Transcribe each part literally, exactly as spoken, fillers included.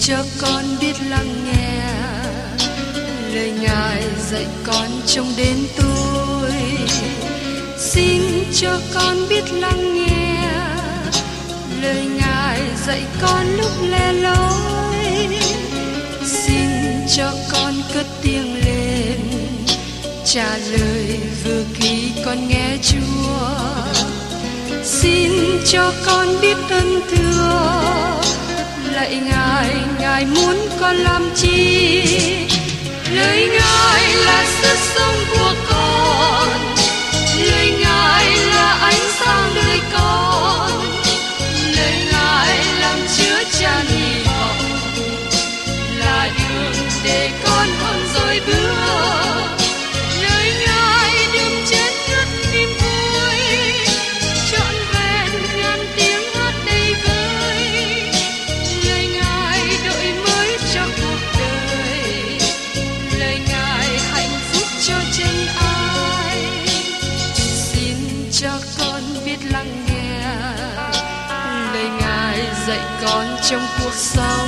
cho con biết lắng nghe lời Ngài dạy con trong đến tôi. Xin cho con biết lắng nghe lời Ngài dạy con lúc lẻ loi. Xin cho con cất tiếng lên trả lời vừa khi con nghe Chúa. Xin cho con biết ơn thưa lạy Ngài, Ngài muốn con làm chi? Lời Ngài là sức sống của con, lời Ngài là ánh sáng đời con, lời Ngài làm chứa chan hy vọng, là đường để con không dối bước. Lời Ngài đừng chết ngất niềm vui, trọn vẹn ngàn tiếng hát đầy vơi. Lời Ngài đổi mới cho cuộc đời, lời Ngài hạnh phúc cho chân ai. Xin cho con biết lắng nghe lời Ngài dạy con trong cuộc sống.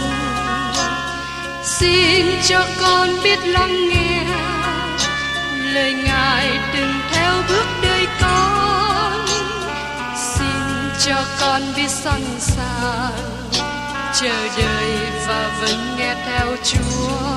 Xin cho con biết lắng nghe lời Ngài đừng theo bước đời con. Xin cho con biết sẵn sàng chờ đợi và vẫn nghe theo Chúa.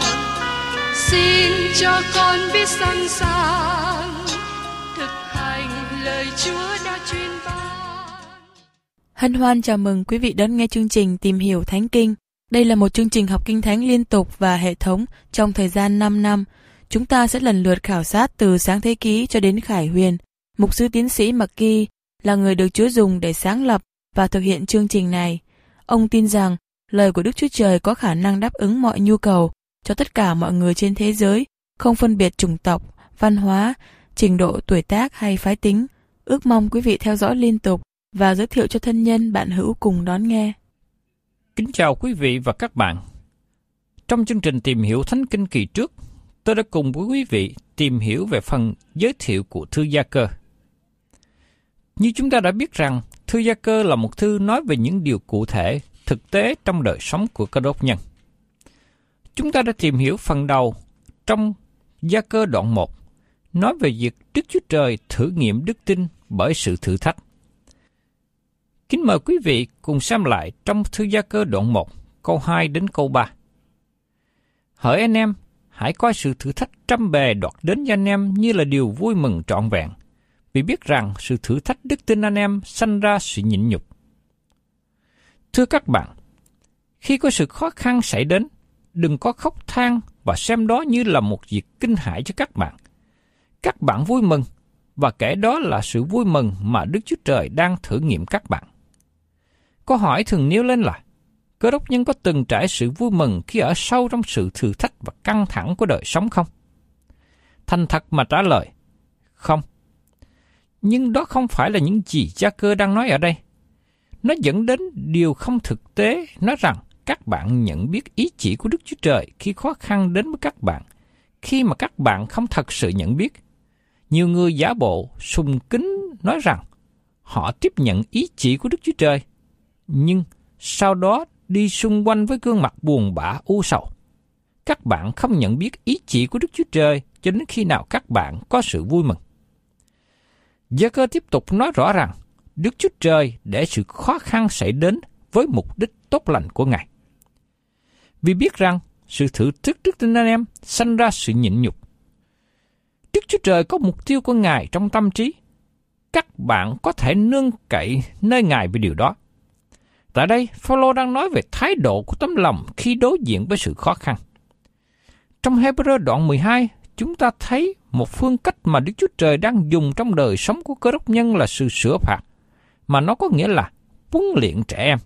Xin cho con biết sẵn sàng thực hành lời Chúa đã truyền ban. Hân hoan chào mừng quý vị đón nghe chương trình Tìm hiểu Thánh Kinh. Đây là một chương trình học Kinh Thánh liên tục và hệ thống trong thời gian năm năm. Chúng ta sẽ lần lượt khảo sát từ Sáng Thế Ký cho đến Khải Huyền. Mục sư tiến sĩ McGee là người được Chúa dùng để sáng lập và thực hiện chương trình này. Ông tin rằng lời của Đức Chúa Trời có khả năng đáp ứng mọi nhu cầu cho tất cả mọi người trên thế giới, không phân biệt chủng tộc, văn hóa, trình độ tuổi tác hay phái tính. Ước mong quý vị theo dõi liên tục và giới thiệu cho thân nhân bạn hữu cùng đón nghe. Kính chào quý vị và các bạn. Trong chương trình Tìm hiểu Thánh Kinh kỳ trước, tôi đã cùng với quý vị tìm hiểu về phần giới thiệu của thư Gia-cơ. Như chúng ta đã biết rằng, thư Gia-cơ là một thư nói về những điều cụ thể, thực tế trong đời sống của Cơ Đốc nhân. Chúng ta đã tìm hiểu phần đầu trong Gia-cơ đoạn một, nói về việc Đức Chúa Trời thử nghiệm đức tin bởi sự thử thách. Kính mời quý vị cùng xem lại trong thư Gia-cơ đoạn một, câu hai đến câu ba. Hỡi anh em, hãy coi sự thử thách trăm bề đoạt đến cho anh em như là điều vui mừng trọn vẹn, vì biết rằng sự thử thách đức tin anh em sanh ra sự nhịn nhục. Thưa các bạn, khi có sự khó khăn xảy đến, đừng có khóc than và xem đó như là một việc kinh hãi cho các bạn. Các bạn vui mừng, và kể đó là sự vui mừng mà Đức Chúa Trời đang thử nghiệm các bạn. Câu hỏi thường nêu lên là, Cơ Đốc nhân có từng trải sự vui mừng khi ở sâu trong sự thử thách và căng thẳng của đời sống không? Thành thật mà trả lời, không. Nhưng đó không phải là những gì Gia-cơ đang nói ở đây. Nó dẫn đến điều không thực tế, nói rằng các bạn nhận biết ý chỉ của Đức Chúa Trời khi khó khăn đến với các bạn, khi mà các bạn không thật sự nhận biết. Nhiều người giả bộ, sùng kính nói rằng họ tiếp nhận ý chỉ của Đức Chúa Trời, nhưng sau đó đi xung quanh với gương mặt buồn bã u sầu. Các bạn không nhận biết ý chỉ của Đức Chúa Trời cho đến khi nào các bạn có sự vui mừng. Gia-cơ tiếp tục nói rõ rằng Đức Chúa Trời để sự khó khăn xảy đến với mục đích tốt lành của Ngài. Vì biết rằng sự thử thách đức tin anh em sanh ra sự nhịn nhục. Đức Chúa Trời có mục tiêu của Ngài trong tâm trí. Các bạn có thể nương cậy nơi Ngài về điều đó. Tại đây, Phao-lô đang nói về thái độ của tấm lòng khi đối diện với sự khó khăn. Trong Hê-bơ-rơ đoạn mười hai, chúng ta thấy một phương cách mà Đức Chúa Trời đang dùng trong đời sống của Cơ Đốc nhân là sự sửa phạt, mà nó có nghĩa là huấn luyện trẻ em.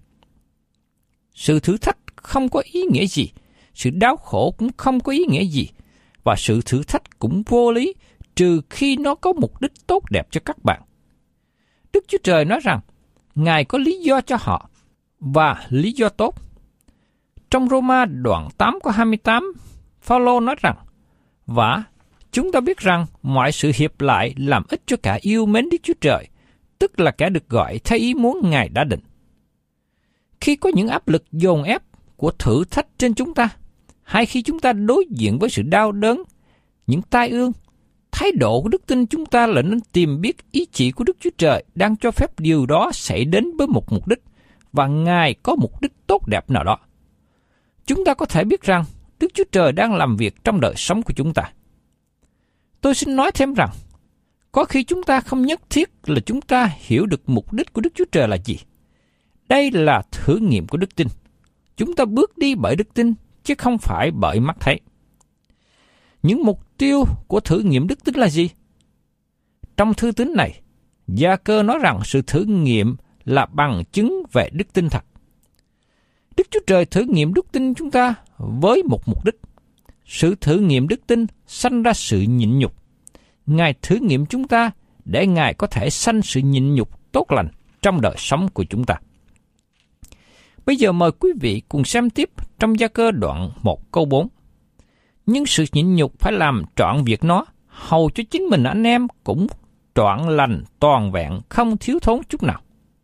Sự thử thách không có ý nghĩa gì, sự đau khổ cũng không có ý nghĩa gì, và sự thử thách cũng vô lý trừ khi nó có mục đích tốt đẹp cho các bạn. Đức Chúa Trời nói rằng Ngài có lý do cho họ, và lý do tốt. Trong Rô-ma đoạn tám câu hai mươi tám, Phao-lô nói rằng, và chúng ta biết rằng mọi sự hiệp lại làm ích cho cả yêu mến Đức Chúa Trời, tức là kẻ được gọi theo ý muốn Ngài đã định. Khi có những áp lực dồn ép, của thử thách trên chúng ta, hay khi chúng ta đối diện với sự đau đớn, những tai ương, thái độ của đức tin chúng ta là nên tìm biết ý chỉ của Đức Chúa Trời đang cho phép điều đó xảy đến với một mục đích, và Ngài có mục đích tốt đẹp nào đó. Chúng ta có thể biết rằng Đức Chúa Trời đang làm việc trong đời sống của chúng ta. Tôi xin nói thêm rằng, có khi chúng ta không nhất thiết là chúng ta hiểu được mục đích của Đức Chúa Trời là gì. Đây là thử nghiệm của đức tin. Chúng ta bước đi bởi đức tin, chứ không phải bởi mắt thấy. Những mục tiêu của thử nghiệm đức tin là gì? Trong thư tín này, Gia-cơ nói rằng sự thử nghiệm là bằng chứng về đức tin thật. Đức Chúa Trời thử nghiệm đức tin chúng ta với một mục đích. Sự thử nghiệm đức tin sanh ra sự nhịn nhục. Ngài thử nghiệm chúng ta để Ngài có thể sanh sự nhịn nhục tốt lành trong đời sống của chúng ta. Bây giờ mời quý vị cùng xem tiếp trong Gia-cơ đoạn một câu bốn. Nhưng sự nhịn nhục phải làm trọn việc nó, hầu cho chính mình anh em cũng trọn lành, toàn vẹn, không thiếu thốn chút nào.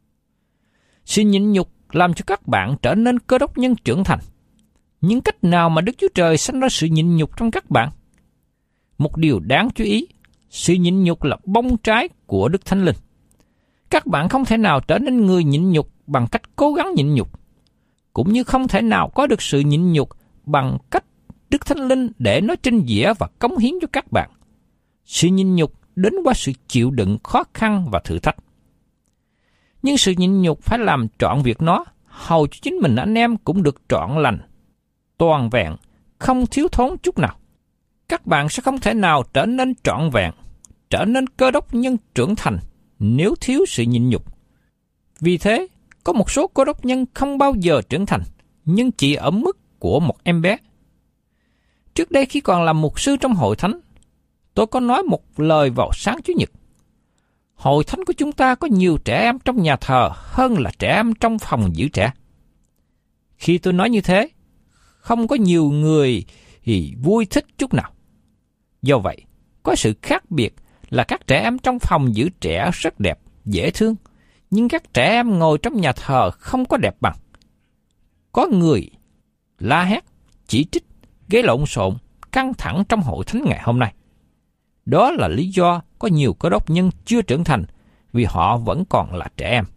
Sự nhịn nhục làm cho các bạn trở nên cơ đốc nhân trưởng thành. Nhưng cách nào mà Đức Chúa Trời sanh ra sự nhịn nhục trong các bạn? Một điều đáng chú ý, sự nhịn nhục là bông trái của Đức Thánh Linh. Các bạn không thể nào trở nên người nhịn nhục bằng cách cố gắng nhịn nhục, cũng như không thể nào có được sự nhịn nhục bằng cách Đức Thánh Linh để nó trình dĩa và cống hiến cho các bạn. Sự nhịn nhục đến qua sự chịu đựng khó khăn và thử thách. Nhưng sự nhịn nhục phải làm trọn việc nó, hầu cho chính mình anh em cũng được trọn lành, toàn vẹn, không thiếu thốn chút nào. Các bạn sẽ không thể nào trở nên trọn vẹn, trở nên cơ đốc nhân trưởng thành nếu thiếu sự nhịn nhục. Vì thế, có một số cơ đốc nhân không bao giờ trưởng thành, nhưng chỉ ở mức của một em bé. Trước đây khi còn làm mục sư trong hội thánh, tôi có nói một lời vào sáng Chủ nhật. Hội thánh của chúng ta có nhiều trẻ em trong nhà thờ hơn là trẻ em trong phòng giữ trẻ. Khi tôi nói như thế, không có nhiều người thì vui thích chút nào. Do vậy, có sự khác biệt là các trẻ em trong phòng giữ trẻ rất đẹp, dễ thương, nhưng các trẻ em ngồi trong nhà thờ không có đẹp bằng. Có người la hét, chỉ trích, gây lộn xộn, căng thẳng trong hội thánh ngày hôm nay. Đó là lý do có nhiều cơ đốc nhân chưa trưởng thành, vì họ vẫn còn là trẻ em.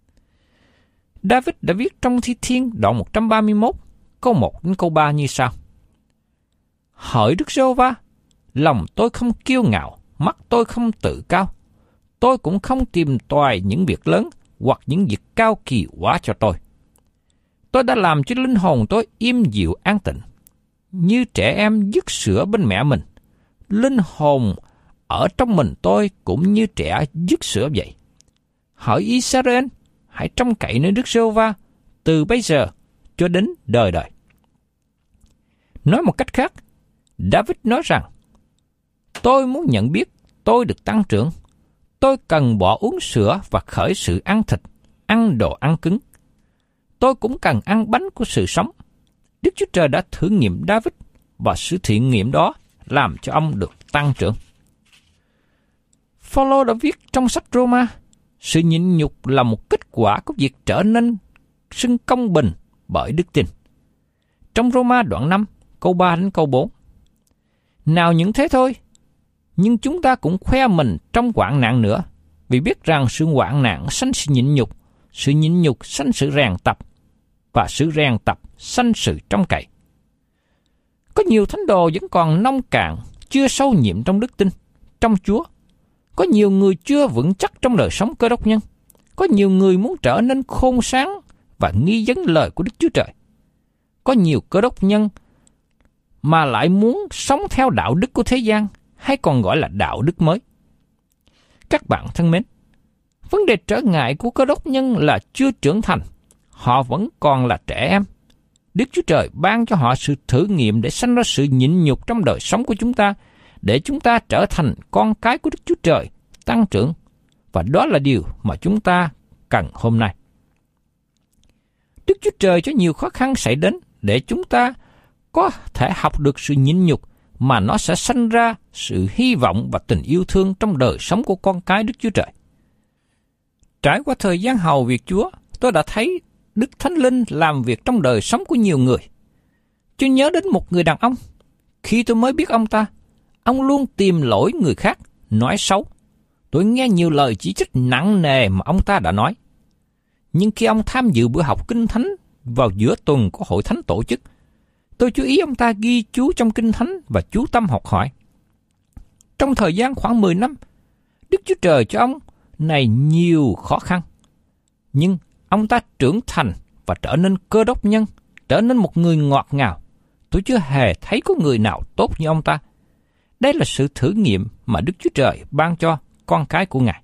David đã viết trong Thi Thiên đoạn một trăm ba mươi mốt, câu một đến câu ba như sau. Hỡi Đức Giê-hô-va, lòng tôi không kiêu ngạo, mắt tôi không tự cao. Tôi cũng không tìm tòi những việc lớn hoặc những việc cao kỳ quá cho tôi. Tôi đã làm cho linh hồn tôi im dịu an tịnh, như trẻ em dứt sữa bên mẹ mình. Linh hồn ở trong mình tôi cũng như trẻ dứt sữa vậy. Hỡi Israel, hãy trông cậy nơi Đức Giê-hô-va từ bây giờ cho đến đời đời. Nói một cách khác, David nói rằng, tôi muốn nhận biết tôi được tăng trưởng. Tôi cần bỏ uống sữa và khởi sự ăn thịt, ăn đồ ăn cứng. Tôi cũng cần ăn bánh của sự sống. Đức Chúa Trời đã thử nghiệm David, và sự thiện nghiệm đó làm cho ông được tăng trưởng. Phaolô đã viết trong sách Roma, sự nhịn nhục là một kết quả của việc trở nên xưng công bình bởi đức tin. Trong Roma đoạn năm, câu ba đến câu bốn. Nào những thế thôi, nhưng chúng ta cũng khoe mình trong hoạn nạn nữa, vì biết rằng sự hoạn nạn sanh sự nhịn nhục, sự nhịn nhục sanh sự rèn tập, và sự rèn tập sanh sự trông cậy. Có nhiều thánh đồ vẫn còn nông cạn, chưa sâu nhiệm trong đức tin, trong Chúa. Có nhiều người chưa vững chắc trong đời sống cơ đốc nhân. Có nhiều người muốn trở nên khôn sáng và nghi vấn lời của Đức Chúa Trời. Có nhiều cơ đốc nhân mà lại muốn sống theo đạo đức của thế gian, hay còn gọi là đạo đức mới. Các bạn thân mến, vấn đề trở ngại của cơ đốc nhân là chưa trưởng thành. Họ vẫn còn là trẻ em. Đức Chúa Trời ban cho họ sự thử nghiệm để sanh ra sự nhịn nhục trong đời sống của chúng ta, để chúng ta trở thành con cái của Đức Chúa Trời, tăng trưởng. Và đó là điều mà chúng ta cần hôm nay. Đức Chúa Trời cho nhiều khó khăn xảy đến để chúng ta có thể học được sự nhịn nhục, mà nó sẽ sanh ra sự hy vọng và tình yêu thương trong đời sống của con cái Đức Chúa Trời. Trải qua thời gian hầu việc Chúa, tôi đã thấy Đức Thánh Linh làm việc trong đời sống của nhiều người. Tôi nhớ đến một người đàn ông. Khi tôi mới biết ông ta, ông luôn tìm lỗi người khác, nói xấu. Tôi nghe nhiều lời chỉ trích nặng nề mà ông ta đã nói. Nhưng khi ông tham dự bữa học Kinh Thánh vào giữa tuần của hội thánh tổ chức, tôi chú ý ông ta ghi chú trong Kinh Thánh và chú tâm học hỏi. Trong thời gian khoảng mười năm, Đức Chúa Trời cho ông này nhiều khó khăn. Nhưng ông ta trưởng thành và trở nên cơ đốc nhân, trở nên một người ngọt ngào. Tôi chưa hề thấy có người nào tốt như ông ta. Đây là sự thử nghiệm mà Đức Chúa Trời ban cho con cái của Ngài.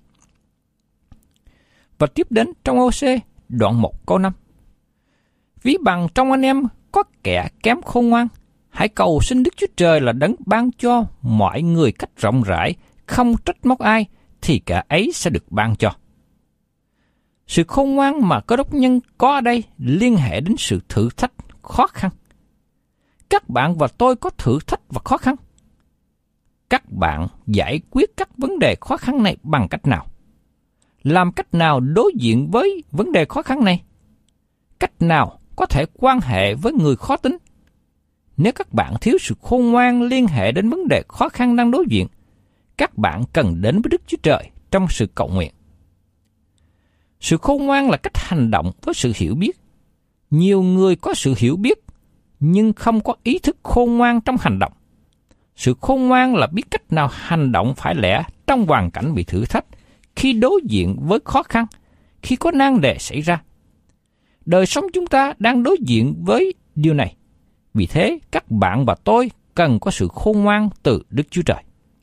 Và tiếp đến trong Ô-sê đoạn một câu năm. Ví bằng trong anh em có kẻ kém khôn ngoan, hãy cầu xin Đức Chúa Trời là đấng ban cho mọi người cách rộng rãi, không trách móc ai, thì kẻ ấy sẽ được ban cho. Sự khôn ngoan mà cơ đốc nhân có ở đây liên hệ đến sự thử thách khó khăn. Các bạn và tôi có thử thách và khó khăn. Các bạn giải quyết các vấn đề khó khăn này bằng cách nào? Làm cách nào đối diện với vấn đề khó khăn này? Cách nào có thể quan hệ với người khó tính? Nếu các bạn thiếu sự khôn ngoan liên hệ đến vấn đề khó khăn đang đối diện, các bạn cần đến với Đức Chúa Trời trong sự cầu nguyện. Sự khôn ngoan là cách hành động với sự hiểu biết. Nhiều người có sự hiểu biết, nhưng không có ý thức khôn ngoan trong hành động. Sự khôn ngoan là biết cách nào hành động phải lẽ trong hoàn cảnh bị thử thách, khi đối diện với khó khăn, khi có nan đề xảy ra. Đời sống chúng ta đang đối diện với điều này. Vì thế, các bạn và tôi cần có sự khôn ngoan từ Đức Chúa Trời.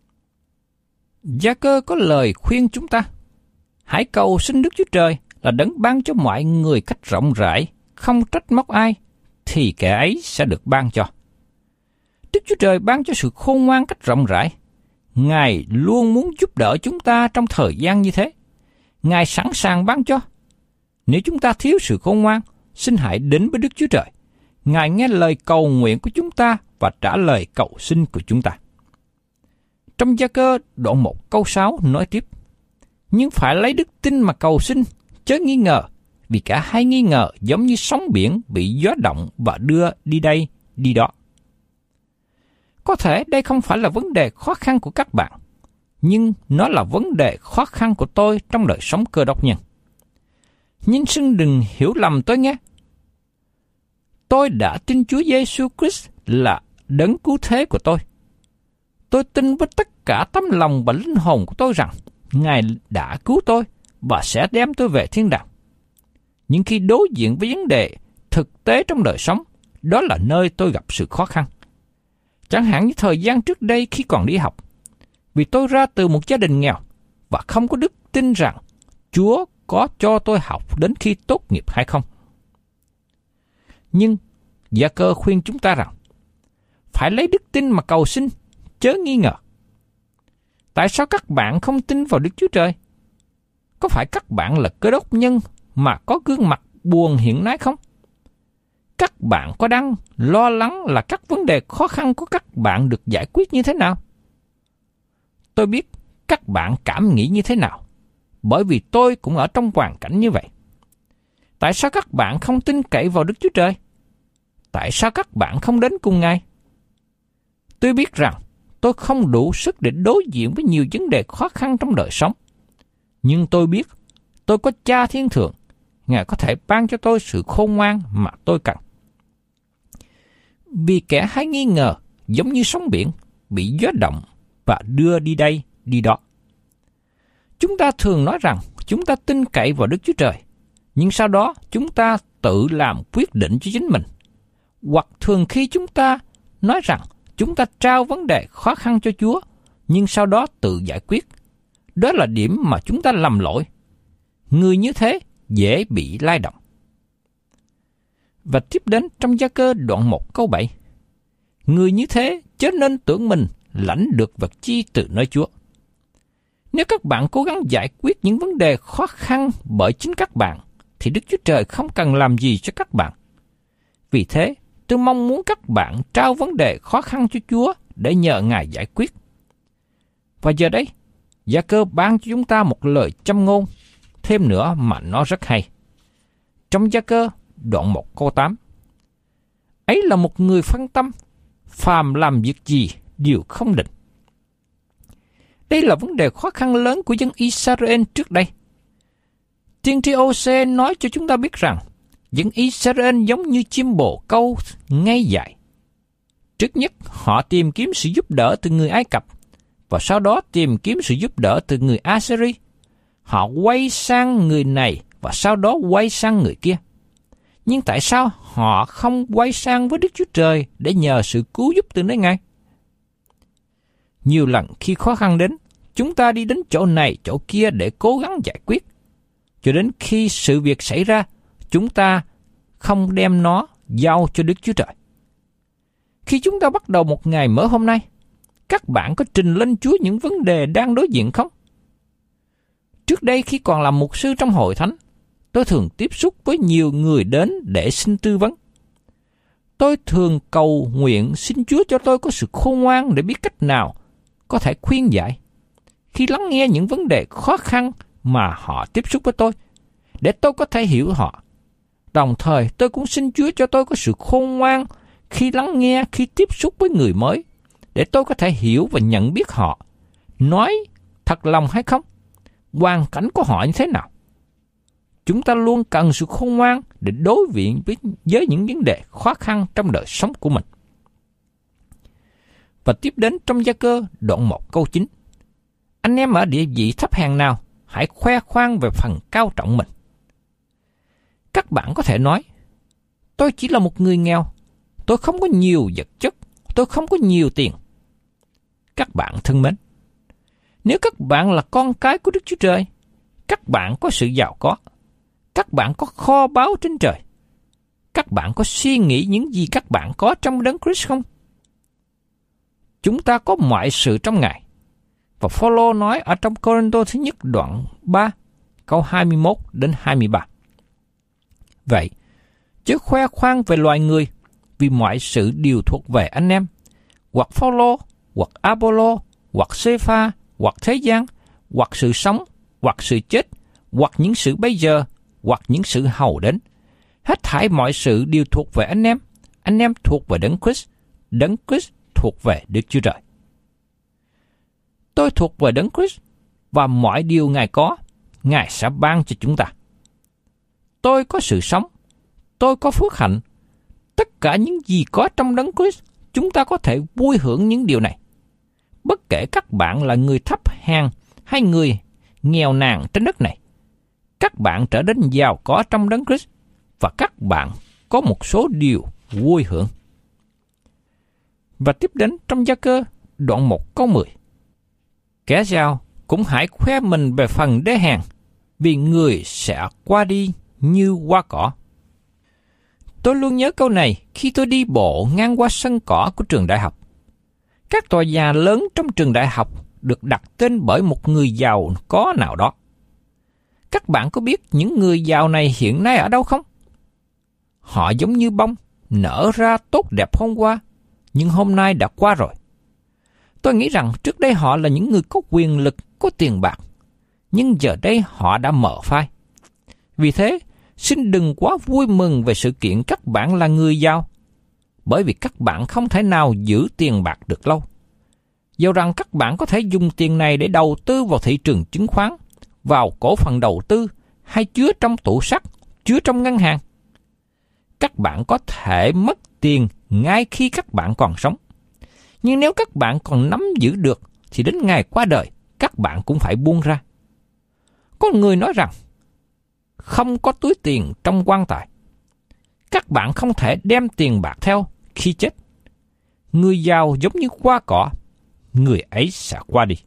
Gia-cơ có lời khuyên chúng ta: hãy cầu xin Đức Chúa Trời là đấng ban cho mọi người cách rộng rãi, không trách móc ai, thì kẻ ấy sẽ được ban cho. Đức Chúa Trời ban cho sự khôn ngoan cách rộng rãi. Ngài luôn muốn giúp đỡ chúng ta trong thời gian như thế. Ngài sẵn sàng ban cho. Nếu chúng ta thiếu sự khôn ngoan, xin hãy đến với Đức Chúa Trời. Ngài nghe lời cầu nguyện của chúng ta và trả lời cầu xin của chúng ta. Trong Gia-cơ đoạn một câu sáu nói tiếp: nhưng phải lấy đức tin mà cầu xin, chớ nghi ngờ, vì cả hai nghi ngờ giống như sóng biển bị gió động và đưa đi đây, đi đó. Có thể đây không phải là vấn đề khó khăn của các bạn, nhưng nó là vấn đề khó khăn của tôi trong đời sống cơ đốc nhân. Nhưng xin đừng hiểu lầm tôi nhé. Tôi đã tin Chúa Giêsu Christ là đấng cứu thế của tôi. Tôi tin với tất cả tấm lòng và linh hồn của tôi rằng Ngài đã cứu tôi và sẽ đem tôi về thiên đàng. Nhưng khi đối diện với vấn đề thực tế trong đời sống, đó là nơi tôi gặp sự khó khăn. Chẳng hạn như thời gian trước đây khi còn đi học, vì tôi ra từ một gia đình nghèo và không có đức tin rằng Chúa có cho tôi học đến khi tốt nghiệp hay không. Nhưng Gia-cơ khuyên chúng ta rằng phải lấy đức tin mà cầu xin, chớ nghi ngờ. Tại sao các bạn không tin vào Đức Chúa Trời? Có phải các bạn là cơ đốc nhân mà có gương mặt buồn hiện nay không? Các bạn có đang lo lắng là các vấn đề khó khăn của các bạn được giải quyết như thế nào? Tôi biết các bạn cảm nghĩ như thế nào, bởi vì tôi cũng ở trong hoàn cảnh như vậy. Tại sao các bạn không tin cậy vào Đức Chúa Trời? Tại sao các bạn không đến cùng Ngài? Tôi biết rằng tôi không đủ sức để đối diện với nhiều vấn đề khó khăn trong đời sống. Nhưng tôi biết tôi có Cha Thiên Thượng, Ngài có thể ban cho tôi sự khôn ngoan mà tôi cần. Vì kẻ hay nghi ngờ giống như sóng biển bị gió động và đưa đi đây, đi đó. Chúng ta thường nói rằng chúng ta tin cậy vào Đức Chúa Trời, nhưng sau đó chúng ta tự làm quyết định cho chính mình. Hoặc thường khi chúng ta nói rằng chúng ta trao vấn đề khó khăn cho Chúa, nhưng sau đó tự giải quyết. Đó là điểm mà chúng ta lầm lỗi. Người như thế dễ bị lay động. Và tiếp đến trong Gia-cơ đoạn một câu bảy. Người như thế chớ nên tưởng mình lãnh được vật chi từ nơi Chúa. Nếu các bạn cố gắng giải quyết những vấn đề khó khăn bởi chính các bạn, thì Đức Chúa Trời không cần làm gì cho các bạn. Vì thế, tôi mong muốn các bạn trao vấn đề khó khăn cho Chúa để nhờ Ngài giải quyết. Và giờ đây, Gia-cơ ban cho chúng ta một lời châm ngôn thêm nữa mà nó rất hay. Trong Gia-cơ đoạn một câu tám. Ấy là một người phân tâm, phàm làm việc gì đều không định. Đây là vấn đề khó khăn lớn của dân Israel trước đây. Tiên tri Ô-sê nói cho chúng ta biết rằng dân Israel giống như chim bồ câu ngay dại. Trước nhất, họ tìm kiếm sự giúp đỡ từ người Ai Cập, và sau đó tìm kiếm sự giúp đỡ từ người Assyri. Họ quay sang người này và sau đó quay sang người kia. Nhưng tại sao họ không quay sang với Đức Chúa Trời để nhờ sự cứu giúp từ nơi Ngài? Nhiều lần khi khó khăn đến, chúng ta đi đến chỗ này, chỗ kia để cố gắng giải quyết. Cho đến khi sự việc xảy ra, chúng ta không đem nó giao cho Đức Chúa Trời. Khi chúng ta bắt đầu một ngày mới hôm nay, các bạn có trình lên Chúa những vấn đề đang đối diện không? Trước đây khi còn làm mục sư trong hội thánh, tôi thường tiếp xúc với nhiều người đến để xin tư vấn. Tôi thường cầu nguyện xin Chúa cho tôi có sự khôn ngoan để biết cách nào có thể khuyên giải. Khi lắng nghe những vấn đề khó khăn mà họ tiếp xúc với tôi, để tôi có thể hiểu họ. Đồng thời tôi cũng xin Chúa cho tôi có sự khôn ngoan khi lắng nghe, khi tiếp xúc với người mới, để tôi có thể hiểu và nhận biết họ, nói thật lòng hay không, hoàn cảnh của họ như thế nào. Chúng ta luôn cần sự khôn ngoan để đối diện với, với những vấn đề khó khăn trong đời sống của mình. Và tiếp đến trong Gia Cơ đoạn một câu chín. Anh em ở địa vị thấp hèn nào, hãy khoe khoang về phần cao trọng mình. Các bạn có thể nói, tôi chỉ là một người nghèo, tôi không có nhiều vật chất, tôi không có nhiều tiền. Các bạn thân mến, nếu các bạn là con cái của Đức Chúa Trời, các bạn có sự giàu có, các bạn có kho báu trên trời, các bạn có suy nghĩ những gì các bạn có trong Đấng Christ không? Chúng ta có mọi sự trong Ngài. Và Phaolô nói ở trong Cô-rinh-tô thứ nhất đoạn ba, câu hai mươi mốt đến hai mươi ba. Vậy, chớ khoe khoang về loài người, vì mọi sự đều thuộc về anh em, hoặc Phaolô, hoặc Apollo, hoặc Xê-pha, hoặc thế gian, hoặc sự sống, hoặc sự chết, hoặc những sự bây giờ, hoặc những sự hầu đến. Hết thảy mọi sự đều thuộc về anh em, anh em thuộc về Đấng Christ, Đấng Christ thuộc về Đức Chúa Trời. Tôi thuộc về Đấng Christ, và mọi điều Ngài có, Ngài sẽ ban cho chúng ta. Tôi có sự sống, tôi có phước hạnh. Tất cả những gì có trong Đấng Christ, chúng ta có thể vui hưởng những điều này. Bất kể các bạn là người thấp hèn hay người nghèo nàn trên đất này, các bạn trở nên giàu có trong Đấng Christ, và các bạn có một số điều vui hưởng. Và tiếp đến trong Gia Cơ đoạn một câu mười. Kẻ giàu cũng hãy khoe mình về phần đê hèn, vì người sẽ qua đi như hoa cỏ. Tôi luôn nhớ câu này khi tôi đi bộ ngang qua sân cỏ của trường đại học. Các tòa nhà lớn trong trường đại học được đặt tên bởi một người giàu có nào đó. Các bạn có biết những người giàu này hiện nay ở đâu không? Họ giống như bông, nở ra tốt đẹp hôm qua, nhưng hôm nay đã qua rồi. Tôi nghĩ rằng trước đây họ là những người có quyền lực, có tiền bạc, nhưng giờ đây họ đã mở phai. Vì thế, xin đừng quá vui mừng về sự kiện các bạn là người giàu, bởi vì các bạn không thể nào giữ tiền bạc được lâu. Dẫu rằng các bạn có thể dùng tiền này để đầu tư vào thị trường chứng khoán, vào cổ phần đầu tư, hay chứa trong tủ sắt, chứa trong ngân hàng. Các bạn có thể mất tiền ngay khi các bạn còn sống. Nhưng nếu các bạn còn nắm giữ được, thì đến ngày qua đời, các bạn cũng phải buông ra. Có người nói rằng, không có túi tiền trong quan tài. Các bạn không thể đem tiền bạc theo khi chết. Người giàu giống như hoa cỏ, người ấy sẽ qua đi.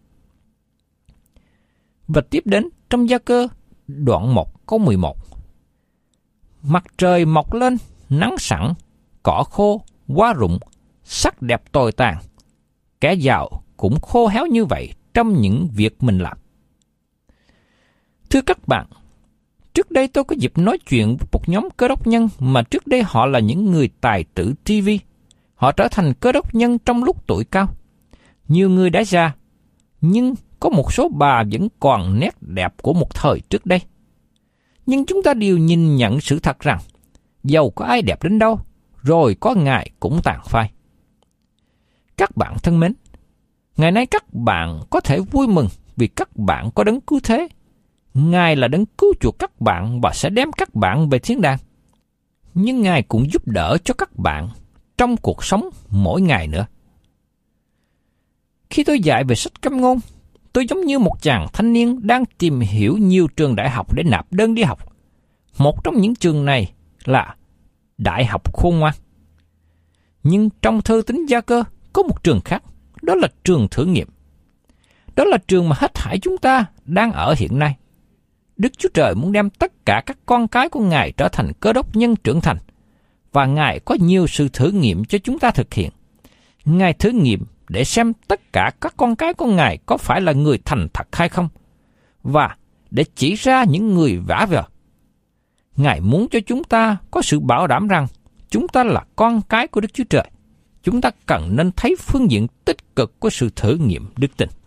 Và tiếp đến trong Gia Cơ đoạn một câu mười một. Mặt trời mọc lên, nắng sẵn, cỏ khô, hoa rụng, sắc đẹp tồi tàn. Kẻ giàu cũng khô héo như vậy trong những việc mình làm. Thưa các bạn, trước đây tôi có dịp nói chuyện với một nhóm cơ đốc nhân mà trước đây họ là những người tài tử ti vi. Họ trở thành cơ đốc nhân trong lúc tuổi cao. Nhiều người đã già, nhưng có một số bà vẫn còn nét đẹp của một thời trước đây. Nhưng chúng ta đều nhìn nhận sự thật rằng, dầu có ai đẹp đến đâu, rồi có ngày cũng tàn phai. Các bạn thân mến, ngày nay các bạn có thể vui mừng vì các bạn có đấng cứu thế. Ngài là đấng cứu chuộc các bạn và sẽ đem các bạn về thiên đàng. Nhưng Ngài cũng giúp đỡ cho các bạn trong cuộc sống mỗi ngày nữa. Khi tôi dạy về sách Châm Ngôn, tôi giống như một chàng thanh niên đang tìm hiểu nhiều trường đại học để nạp đơn đi học. Một trong những trường này là Đại học Khôn Ngoan. Nhưng trong thư tín Gia-cơ có một trường khác, đó là trường thử nghiệm. Đó là trường mà hết thảy chúng ta đang ở hiện nay. Đức Chúa Trời muốn đem tất cả các con cái của Ngài trở thành Cơ Đốc nhân trưởng thành, và Ngài có nhiều sự thử nghiệm cho chúng ta thực hiện. Ngài thử nghiệm để xem tất cả các con cái của Ngài có phải là người thành thật hay không, và để chỉ ra những người vả vờ. Ngài muốn cho chúng ta có sự bảo đảm rằng chúng ta là con cái của Đức Chúa Trời. Chúng ta cần nên thấy phương diện tích cực của sự thử nghiệm đức tin.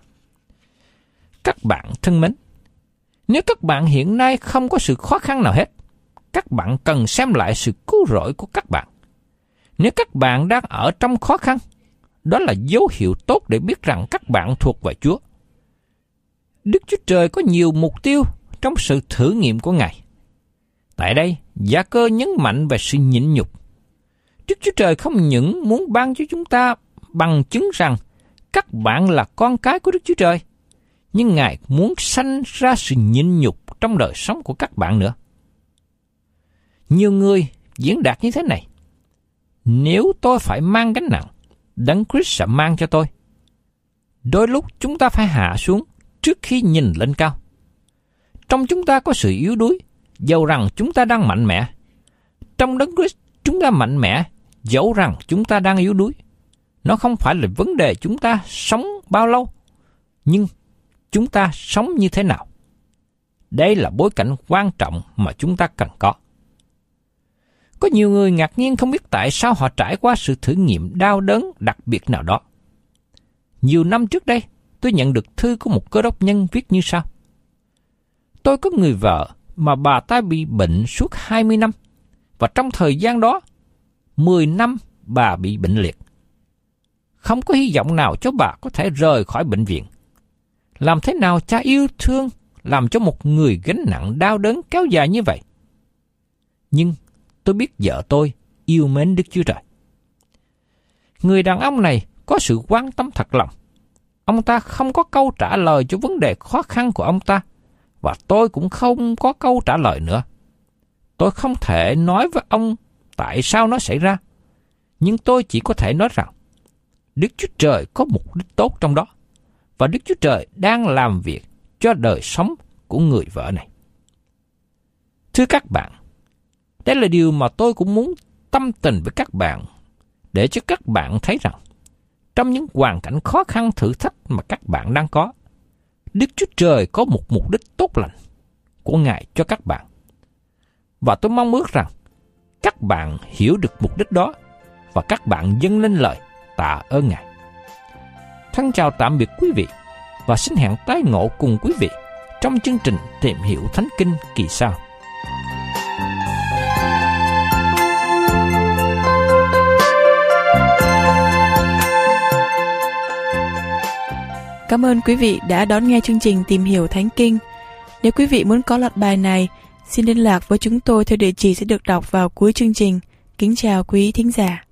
Các bạn thân mến, nếu các bạn hiện nay không có sự khó khăn nào hết, các bạn cần xem lại sự cứu rỗi của các bạn. Nếu các bạn đang ở trong khó khăn, đó là dấu hiệu tốt để biết rằng các bạn thuộc về Chúa. Đức Chúa Trời có nhiều mục tiêu trong sự thử nghiệm của Ngài. Tại đây, Gia-cơ nhấn mạnh về sự nhịn nhục. Đức Chúa Trời không những muốn ban cho chúng ta bằng chứng rằng các bạn là con cái của Đức Chúa Trời, nhưng Ngài muốn sanh ra sự nhịn nhục trong đời sống của các bạn nữa. Nhiều người diễn đạt như thế này: nếu tôi phải mang gánh nặng, Đấng Christ sẽ mang cho tôi. Đôi lúc chúng ta phải hạ xuống trước khi nhìn lên cao. Trong chúng ta có sự yếu đuối, dẫu rằng chúng ta đang mạnh mẽ. Trong Đấng Christ chúng ta mạnh mẽ, dẫu rằng chúng ta đang yếu đuối. Nó không phải là vấn đề chúng ta sống bao lâu, nhưng chúng ta sống như thế nào. Đây là bối cảnh quan trọng mà chúng ta cần có. Có nhiều người ngạc nhiên không biết tại sao họ trải qua sự thử nghiệm đau đớn đặc biệt nào đó. Nhiều năm trước đây, tôi nhận được thư của một cơ đốc nhân viết như sau: tôi có người vợ mà bà ta bị bệnh suốt hai mươi năm, và trong thời gian đó, mười năm bà bị bệnh liệt. Không có hy vọng nào cho bà có thể rời khỏi bệnh viện. Làm thế nào cha yêu thương làm cho một người gánh nặng đau đớn kéo dài như vậy? Nhưng tôi biết vợ tôi yêu mến Đức Chúa Trời. Người đàn ông này có sự quan tâm thật lòng. Ông ta không có câu trả lời cho vấn đề khó khăn của ông ta, và tôi cũng không có câu trả lời nữa. Tôi không thể nói với ông tại sao nó xảy ra, nhưng tôi chỉ có thể nói rằng Đức Chúa Trời có mục đích tốt trong đó, và Đức Chúa Trời đang làm việc cho đời sống của người vợ này. Thưa các bạn, đây là điều mà tôi cũng muốn tâm tình với các bạn, để cho các bạn thấy rằng trong những hoàn cảnh khó khăn thử thách mà các bạn đang có, Đức Chúa Trời có một mục đích tốt lành của Ngài cho các bạn. Và tôi mong ước rằng các bạn hiểu được mục đích đó và các bạn dâng lên lời tạ ơn Ngài. Thân chào tạm biệt quý vị và xin hẹn tái ngộ cùng quý vị trong chương trình Tìm Hiểu Thánh Kinh kỳ sau. Cảm ơn quý vị đã đón nghe chương trình Tìm Hiểu Thánh Kinh. Nếu quý vị muốn có loạt bài này, xin liên lạc với chúng tôi theo địa chỉ sẽ được đọc vào cuối chương trình. Kính chào quý thính giả.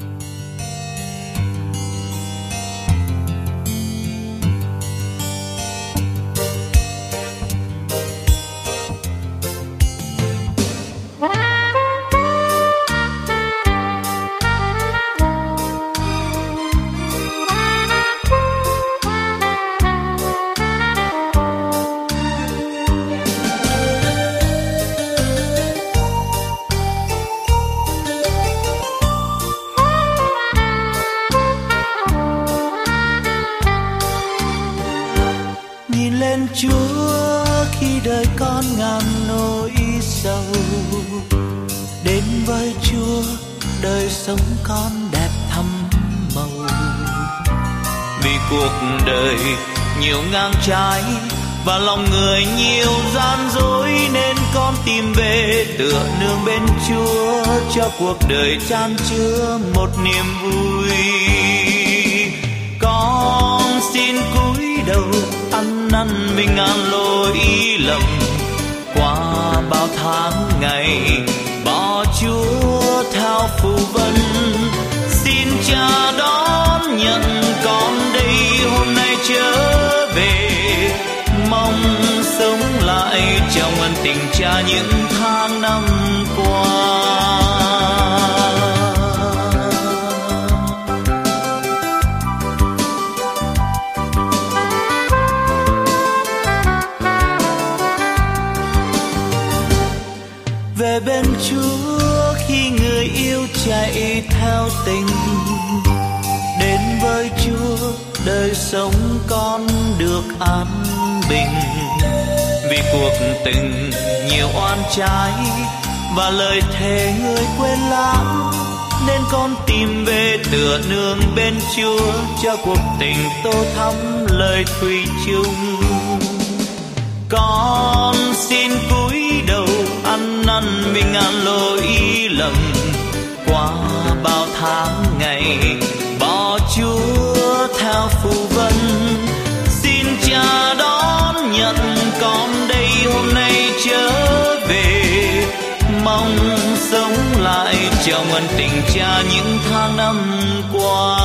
Chúa khi đời con ngàn nỗi sầu, đến với Chúa đời sống con đẹp thắm màu. Vì cuộc đời nhiều ngang trái và lòng người nhiều gian dối, nên con tìm về tựa nương bên Chúa, cho cuộc đời chan chứa một niềm vui. Con xin cúi đầu ăn năn mình ngàn lỗi lầm, qua bao tháng ngày bỏ Chúa theo phù vân. Xin Cha đón nhận con đây hôm nay trở về, mong sống lại trong ân tình Cha những tháng năm qua. Về bên Chúa khi người yêu chạy theo tình, đến với Chúa đời sống con được an bình. Vì cuộc tình nhiều oan trái và lời thề người quên lãng, nên con tìm về tựa nương bên Chúa, cho cuộc tình tô thắm lời thủy chung. Con xin cúi đầu ăn năn mình ngàn lỗi lầm, qua bao tháng ngày bỏ Chúa theo phù vân. Xin Cha đón nhận con đây hôm nay trở về, mong sống lại trong ân tình Cha những tháng năm qua.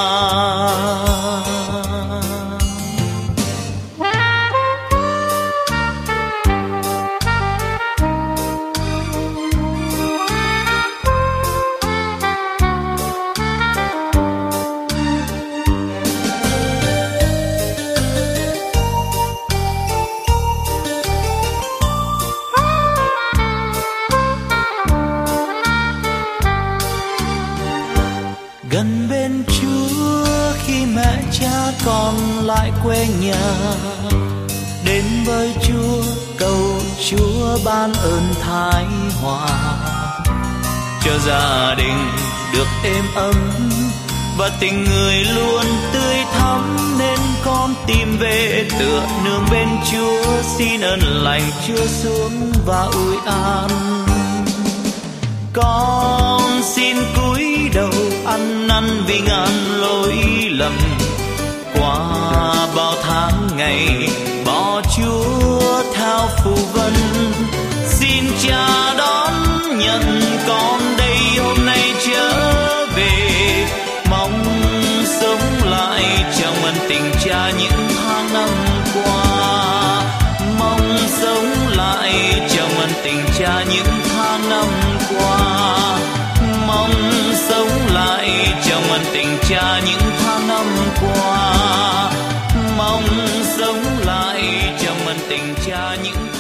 Gần bên Chúa khi mẹ cha con lại quê nhà, đến với Chúa cầu Chúa ban ơn thái hòa, cho gia đình được êm ấm và tình người luôn tươi thắm. Nên con tìm về tựa nương bên Chúa, xin ơn lành Chúa xuống và ủi an. Con xin cúi đầu ăn năn vì ngàn lỗi lầm, qua bao tháng ngày bỏ Chúa theo phù vân. Xin Cha đón nhận con đây hôm nay trở về, mong sống lại trong ân tình Cha những tháng năm qua. Mong sống lại trong ân tình Cha những tháng năm qua. Mong sống lại trong ân tình Cha những tháng năm qua. Mong sống lại trong ân tình Cha những